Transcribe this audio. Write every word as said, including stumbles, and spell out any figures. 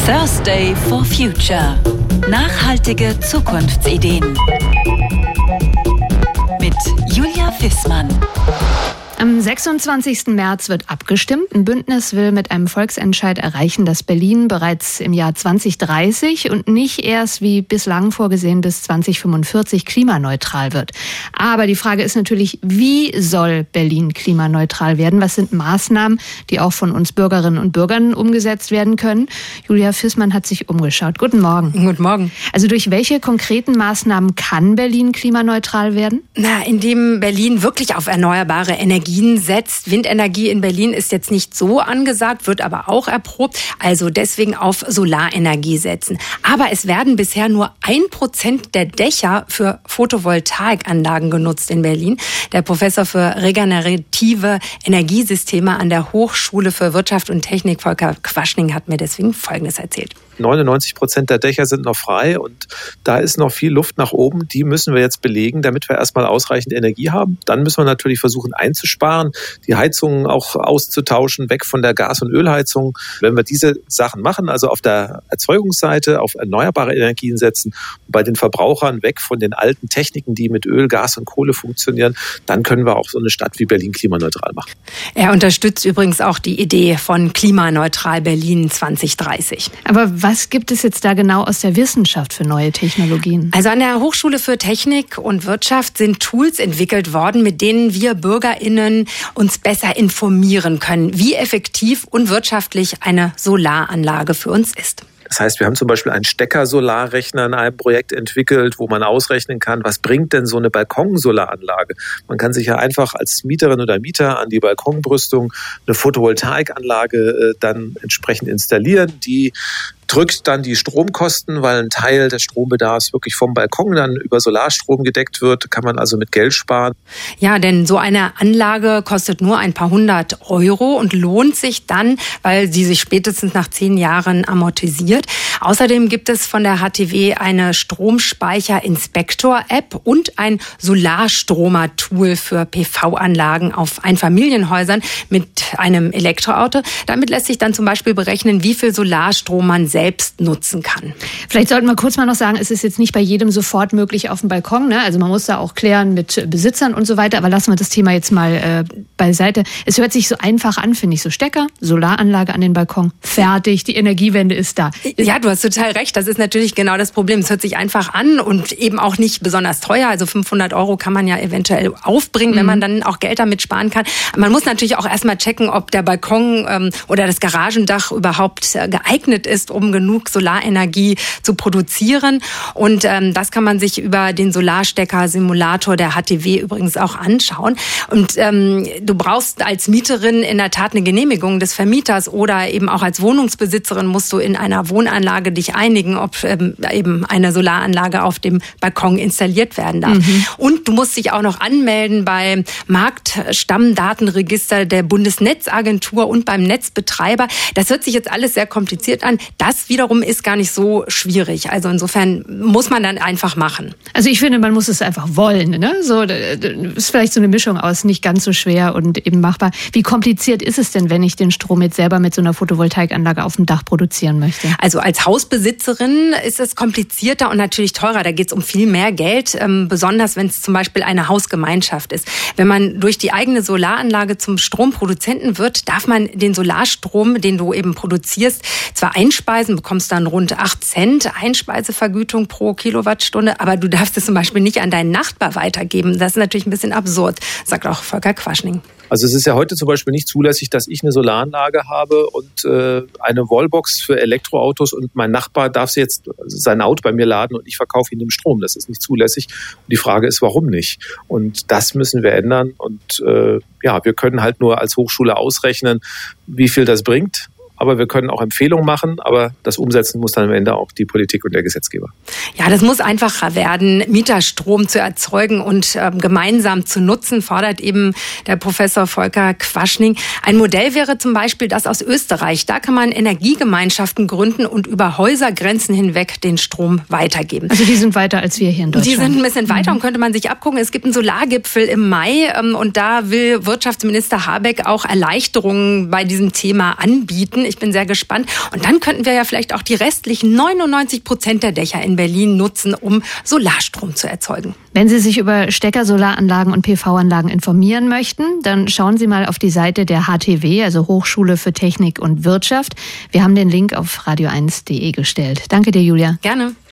Thursday for Future. Nachhaltige Zukunftsideen. Mit Julia Fissmann. Am sechsundzwanzigsten März wird abgestimmt. Ein Bündnis will mit einem Volksentscheid erreichen, dass Berlin bereits im Jahr zwanzig dreißig und nicht erst wie bislang vorgesehen bis zwanzig fünfundvierzig klimaneutral wird. Aber die Frage ist natürlich, wie soll Berlin klimaneutral werden? Was sind Maßnahmen, die auch von uns Bürgerinnen und Bürgern umgesetzt werden können? Julia Fissmann hat sich umgeschaut. Guten Morgen. Guten Morgen. Also durch welche konkreten Maßnahmen kann Berlin klimaneutral werden? Na, indem Berlin wirklich auf erneuerbare Energie setzt. Windenergie in Berlin ist jetzt nicht so angesagt, wird aber auch erprobt. Also deswegen auf Solarenergie setzen. Aber es werden bisher nur ein Prozent der Dächer für Photovoltaikanlagen genutzt in Berlin. Der Professor für regenerative Energiesysteme an der Hochschule für Wirtschaft und Technik, Volker Quaschning, hat mir deswegen Folgendes erzählt. neunundneunzig Prozent der Dächer sind noch frei und da ist noch viel Luft nach oben. Die müssen wir jetzt belegen, damit wir erstmal ausreichend Energie haben. Dann müssen wir natürlich versuchen einzusparen, die Heizungen auch auszutauschen, weg von der Gas- und Ölheizung. Wenn wir diese Sachen machen, also auf der Erzeugungsseite auf erneuerbare Energien setzen, bei den Verbrauchern weg von den alten Techniken, die mit Öl, Gas und Kohle funktionieren, dann können wir auch so eine Stadt wie Berlin klimaneutral machen. Er unterstützt übrigens auch die Idee von klimaneutral Berlin zwanzig dreißig. Aber was gibt es jetzt da genau aus der Wissenschaft für neue Technologien? Also an der Hochschule für Technik und Wirtschaft sind Tools entwickelt worden, mit denen wir BürgerInnen uns besser informieren können, wie effektiv und wirtschaftlich eine Solaranlage für uns ist. Das heißt, wir haben zum Beispiel einen Stecker-Solarrechner in einem Projekt entwickelt, wo man ausrechnen kann, was bringt denn so eine Balkonsolaranlage? Man kann sich ja einfach als Mieterin oder Mieter an die Balkonbrüstung eine Photovoltaikanlage äh, dann entsprechend installieren, die drückt dann die Stromkosten, weil ein Teil des Strombedarfs wirklich vom Balkon dann über Solarstrom gedeckt wird, kann man also mit Geld sparen. Ja, denn so eine Anlage kostet nur ein paar hundert Euro und lohnt sich dann, weil sie sich spätestens nach zehn Jahren amortisiert. Außerdem gibt es von der H T W eine Stromspeicher-Inspektor-App und ein Solarstromer-Tool für P V-Anlagen auf Einfamilienhäusern mit einem Elektroauto. Damit lässt sich dann zum Beispiel berechnen, wie viel Solarstrom man selbst selbst nutzen kann. Vielleicht sollten wir kurz mal noch sagen, es ist jetzt nicht bei jedem sofort möglich auf dem Balkon, ne? Also man muss da auch klären mit Besitzern und so weiter, aber lassen wir das Thema jetzt mal äh, beiseite. Es hört sich so einfach an, finde ich, so Stecker, Solaranlage an den Balkon, fertig, die Energiewende ist da. Ja, du hast total recht, das ist natürlich genau das Problem. Es hört sich einfach an und eben auch nicht besonders teuer, also fünfhundert Euro kann man ja eventuell aufbringen, mhm. wenn man dann auch Geld damit sparen kann. Man muss natürlich auch erstmal checken, ob der Balkon ähm, oder das Garagendach überhaupt äh, geeignet ist, um genug Solarenergie zu produzieren. Und ähm, das kann man sich über den Solarstecker-Simulator der H T W übrigens auch anschauen. Und ähm, du brauchst als Mieterin in der Tat eine Genehmigung des Vermieters oder eben auch als Wohnungsbesitzerin musst du in einer Wohnanlage dich einigen, ob ähm, eben eine Solaranlage auf dem Balkon installiert werden darf. Mhm. Und du musst dich auch noch anmelden beim Marktstammdatenregister der Bundesnetzagentur und beim Netzbetreiber. Das hört sich jetzt alles sehr kompliziert an. Das wiederum ist gar nicht so schwierig. Also insofern muss man dann einfach machen. Also ich finde, man muss es einfach wollen. Ne? So, das ist vielleicht so eine Mischung aus nicht ganz so schwer und eben machbar. Wie kompliziert ist es denn, wenn ich den Strom jetzt selber mit so einer Photovoltaikanlage auf dem Dach produzieren möchte? Also als Hausbesitzerin ist es komplizierter und natürlich teurer. Da geht es um viel mehr Geld, ähm, besonders wenn es zum Beispiel eine Hausgemeinschaft ist. Wenn man durch die eigene Solaranlage zum Stromproduzenten wird, darf man den Solarstrom, den du eben produzierst, zwar einspeisen, bekommst dann rund acht Cent Einspeisevergütung pro Kilowattstunde, aber du darfst es zum Beispiel nicht an deinen Nachbar weitergeben. Das ist natürlich ein bisschen absurd, sagt auch Volker Quaschning. Also es ist ja heute zum Beispiel nicht zulässig, dass ich eine Solaranlage habe und äh, eine Wallbox für Elektroautos und mein Nachbar darf jetzt sein Auto bei mir laden und ich verkaufe ihm den Strom. Das ist nicht zulässig. Und die Frage ist, warum nicht? Und das müssen wir ändern. Und äh, ja, wir können halt nur als Hochschule ausrechnen, wie viel das bringt. Aber wir können auch Empfehlungen machen, aber das Umsetzen muss dann am Ende auch die Politik und der Gesetzgeber. Ja, das muss einfacher werden, Mieterstrom zu erzeugen und äh, gemeinsam zu nutzen, fordert eben der Professor Volker Quaschning. Ein Modell wäre zum Beispiel das aus Österreich. Da kann man Energiegemeinschaften gründen und über Häusergrenzen hinweg den Strom weitergeben. Also die sind weiter als wir hier in Deutschland. Die sind ein bisschen weiter mhm. und könnte man sich abgucken. Es gibt einen Solargipfel im Mai ähm, und da will Wirtschaftsminister Habeck auch Erleichterungen bei diesem Thema anbieten. Ich bin sehr gespannt. Und dann könnten wir ja vielleicht auch die restlichen neunundneunzig Prozent der Dächer in Berlin nutzen, um Solarstrom zu erzeugen. Wenn Sie sich über Stecker-Solaranlagen und P V-Anlagen informieren möchten, dann schauen Sie mal auf die Seite der H T W, also Hochschule für Technik und Wirtschaft. Wir haben den Link auf radio eins punkt de gestellt. Danke dir, Julia. Gerne.